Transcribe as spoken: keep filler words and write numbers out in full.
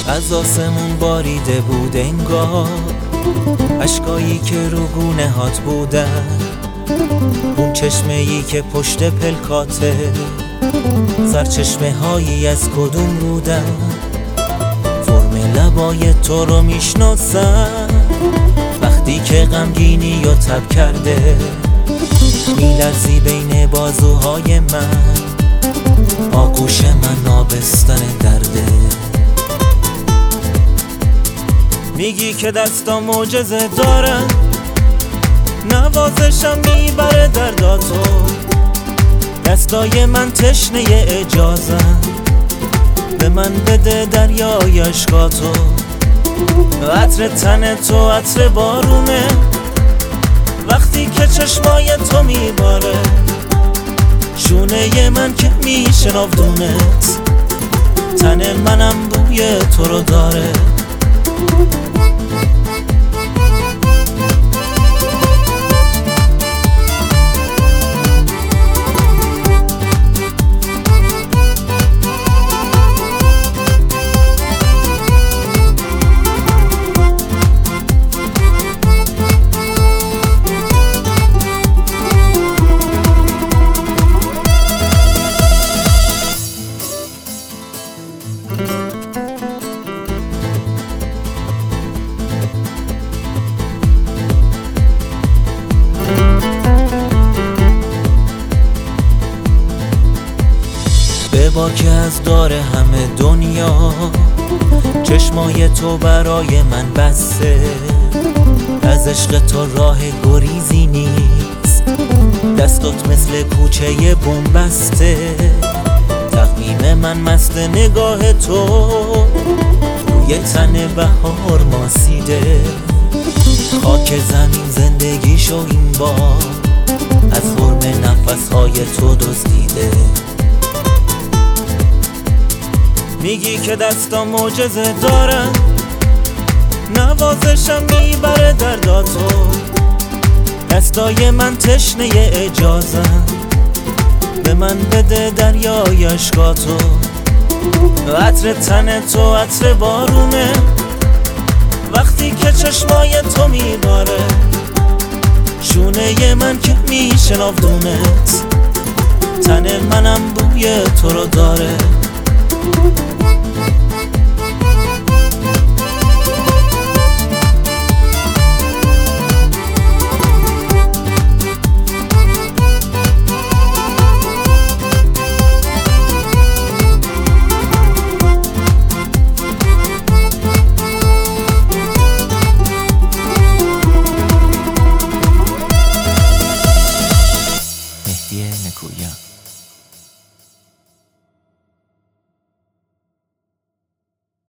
از آسمون باریده بود انگار، اشکایی که رو گونه هات بودن، اون چشمه ای که پشت پلکاته، سرچشمه هایی از کدوم رودن. فرم لبای تو رو میشناسم وقتی که غمگینی یا تب کرده، میلرزی بین بازوهای من، آغوش من آبستن درده. میگی که دستا معجزه دارن، نوازشم میبره درداتو، دستای من تشنه اجازن، به من بده دریای عشقاتو. عطر تن تو عطر بارونه، وقتی که چشمای تو میباره، شونه من که میشناودونت، تن منم بوی تو رو داره. ببار که از دار همه دنیا، چشمای تو برای من بسته، از عشق تو راه گریزی نیست، دستات مثل کوچه بنبسته. تقویم من مست نگاه تو، روی تن بهار ماسیده، خاک زمین زندگیشو این بار از فرم نفسهای تو دزدیده. میگی که دستا معجزه دارن، نوازشم میبره درداتو، دستای من تشنه اجازن، به من بده دریای عشقاتو. عطر تن تو عطر بارونه، وقتی که چشمای تو میباره، شونه من که میشناودونت، تن منم بوی تو رو داره. مهدی نکویان.